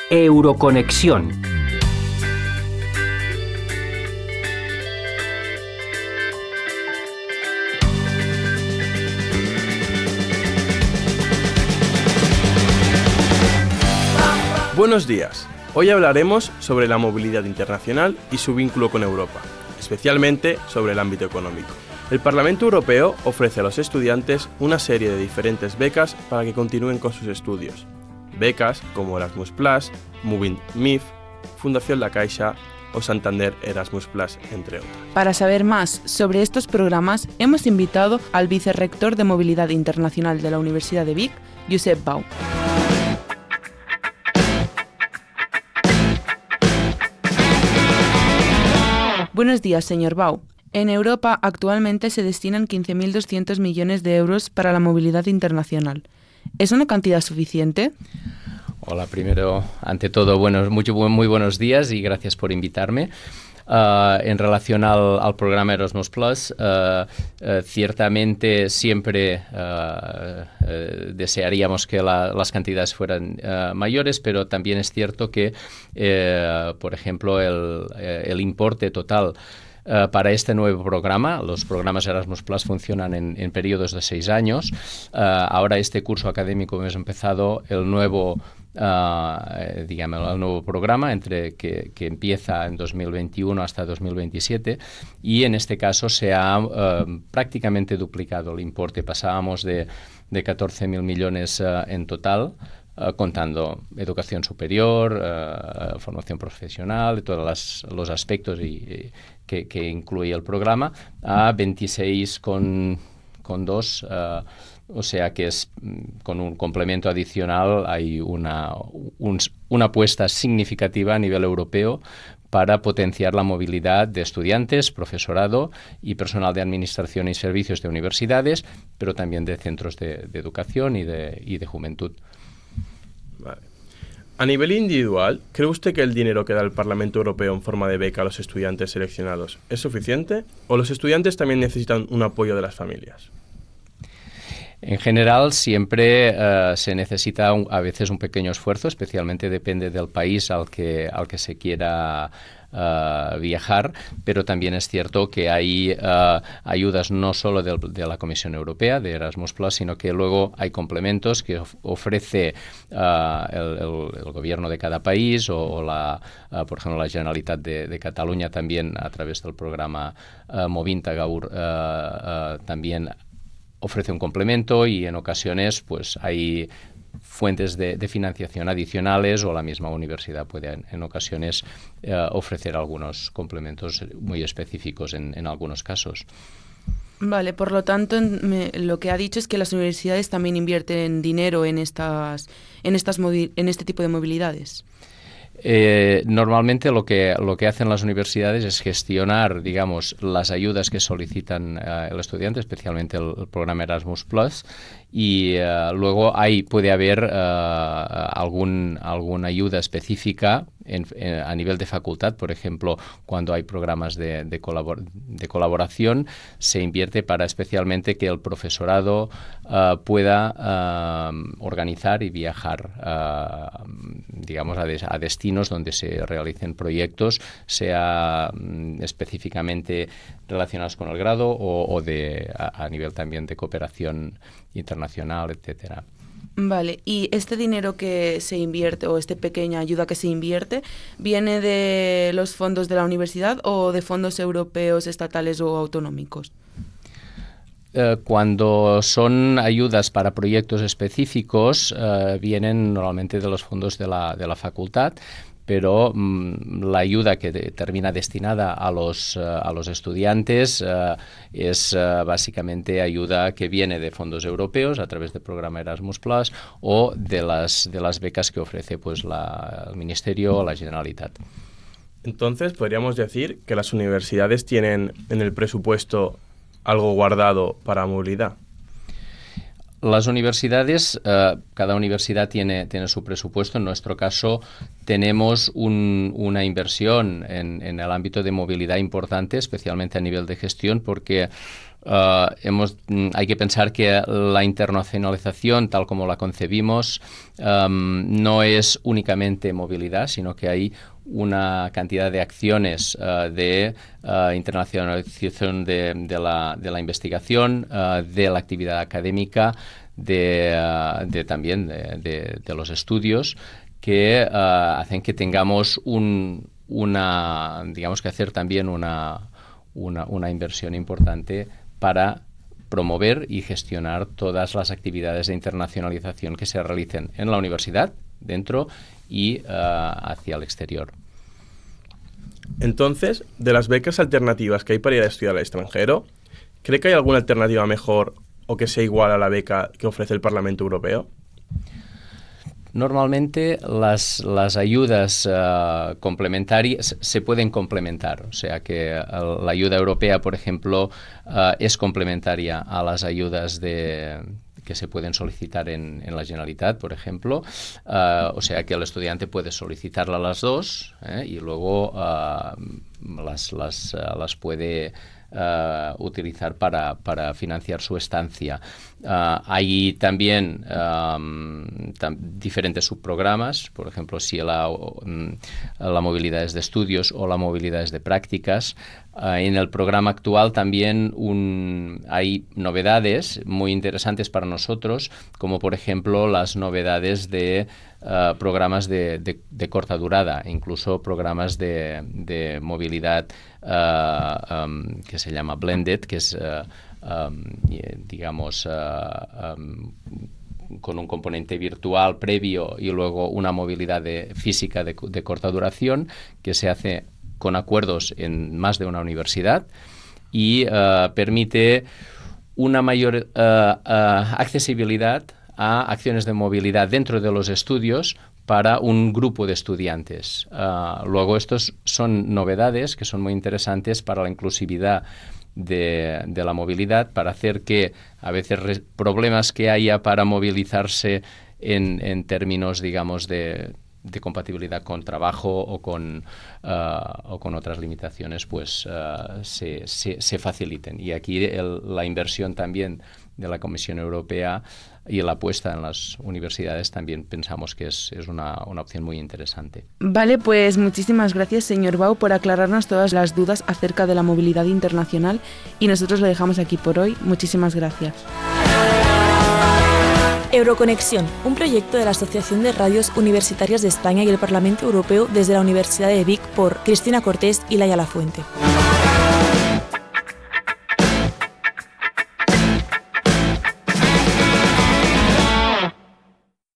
Euroconexión. Buenos días. Hoy hablaremos sobre la movilidad internacional y su vínculo con Europa, especialmente sobre el ámbito económico. El Parlamento Europeo ofrece a los estudiantes una serie de diferentes becas para que continúen con sus estudios. Becas como Erasmus+, Moving MIF, Fundación La Caixa o Santander Erasmus+, entre otras. Para saber más sobre estos programas, hemos invitado al vicerrector de Movilidad Internacional de la Universidad de Vic, Josep Bau. Buenos días, señor Bau. En Europa actualmente se destinan 15.200 millones de euros para la movilidad internacional. ¿Es una cantidad suficiente? Hola, primero, ante todo, muy buenos días y gracias por invitarme. En relación al programa Erasmus+, ciertamente siempre desearíamos que las cantidades fueran mayores, pero también es cierto que, por ejemplo, el importe total para este nuevo programa, los programas Erasmus Plus funcionan en periodos de 6 años. Ahora este curso académico hemos empezado el nuevo programa que empieza en 2021 hasta 2027 y en este caso se ha prácticamente duplicado el importe. Pasábamos de 14.000 millones en total, contando educación superior, formación profesional, todos los aspectos que incluye el programa, a 26,2, o sea que es con un complemento adicional hay una apuesta significativa a nivel europeo para potenciar la movilidad de estudiantes, profesorado y personal de administración y servicios de universidades, pero también de centros de educación y de juventud. Vale. A nivel individual, ¿cree usted que el dinero que da el Parlamento Europeo en forma de beca a los estudiantes seleccionados es suficiente o los estudiantes también necesitan un apoyo de las familias? En general, siempre se necesita a veces un pequeño esfuerzo, especialmente depende del país al que se quiera viajar, pero también es cierto que hay ayudas no solo de la Comisión Europea, de Erasmus+, sino que luego hay complementos que ofrece el gobierno de cada país por ejemplo, la Generalitat de Cataluña también a través del programa Movinta Gaur también ofrece un complemento y en ocasiones pues hay fuentes de financiación adicionales o la misma universidad puede en ocasiones ofrecer algunos complementos muy específicos en algunos casos. Vale, por lo tanto, lo que ha dicho es que las universidades también invierten dinero en este tipo de movilidades. Normalmente lo que hacen las universidades es gestionar, digamos, las ayudas que solicitan el estudiante, especialmente el programa Erasmus+, y luego puede haber alguna ayuda específica a nivel de facultad. Por ejemplo, cuando hay programas de colaboración, se invierte para especialmente que el profesorado pueda organizar y viajar, digamos, a destinos donde se realicen proyectos, sea específicamente relacionados con el grado o a nivel también de cooperación internacional, etcétera. Vale, ¿y este dinero que se invierte o esta pequeña ayuda que se invierte viene de los fondos de la universidad o de fondos europeos, estatales o autonómicos? Cuando son ayudas para proyectos específicos, vienen normalmente de los fondos de la facultad, pero la ayuda que termina destinada a los estudiantes es básicamente ayuda que viene de fondos europeos a través del programa Erasmus+, o de las becas que ofrece pues el Ministerio o la Generalitat. Entonces, ¿podríamos decir que las universidades tienen en el presupuesto algo guardado para movilidad? Las universidades, cada universidad tiene su presupuesto. En nuestro caso, tenemos una inversión en el ámbito de movilidad importante, especialmente a nivel de gestión, porque hay que pensar que la internacionalización, tal como la concebimos, no es únicamente movilidad, sino que hay una cantidad de acciones de internacionalización de la investigación, de la actividad académica, también de los estudios, que hacen que tengamos digamos que hacer también una inversión importante para promover y gestionar todas las actividades de internacionalización que se realicen en la universidad, dentro y hacia el exterior. Entonces, de las becas alternativas que hay para ir a estudiar al extranjero, ¿cree que hay alguna alternativa mejor o que sea igual a la beca que ofrece el Parlamento Europeo? Normalmente las ayudas complementarias se pueden complementar, o sea que la ayuda europea, por ejemplo, es complementaria a las ayudas que se pueden solicitar en la Generalitat, por ejemplo, o sea que el estudiante puede solicitarla a las dos y luego las puede utilizar para financiar su estancia. Hay también diferentes subprogramas, por ejemplo, si la movilidad es de estudios o la movilidad es de prácticas. En el programa actual también hay novedades muy interesantes para nosotros, como por ejemplo las novedades de programas de corta durada, incluso programas de movilidad que se llama blended, que es digamos con un componente virtual previo y luego una movilidad física de corta duración, que se hace con acuerdos en más de una universidad y permite una mayor accesibilidad a acciones de movilidad dentro de los estudios para un grupo de estudiantes. Luego, estos son novedades que son muy interesantes para la inclusividad de la movilidad, para hacer que a veces problemas que haya para movilizarse en términos, digamos, de compatibilidad con trabajo o con otras limitaciones, pues se faciliten. Y aquí la inversión también de la Comisión Europea y la apuesta en las universidades también pensamos que es una opción muy interesante. Vale, pues muchísimas gracias, señor Bau, por aclararnos todas las dudas acerca de la movilidad internacional, y nosotros lo dejamos aquí por hoy. Muchísimas gracias. Euroconexión, un proyecto de la Asociación de Radios Universitarias de España y el Parlamento Europeo desde la Universidad de Vic por Cristina Cortés y Laia Lafuente.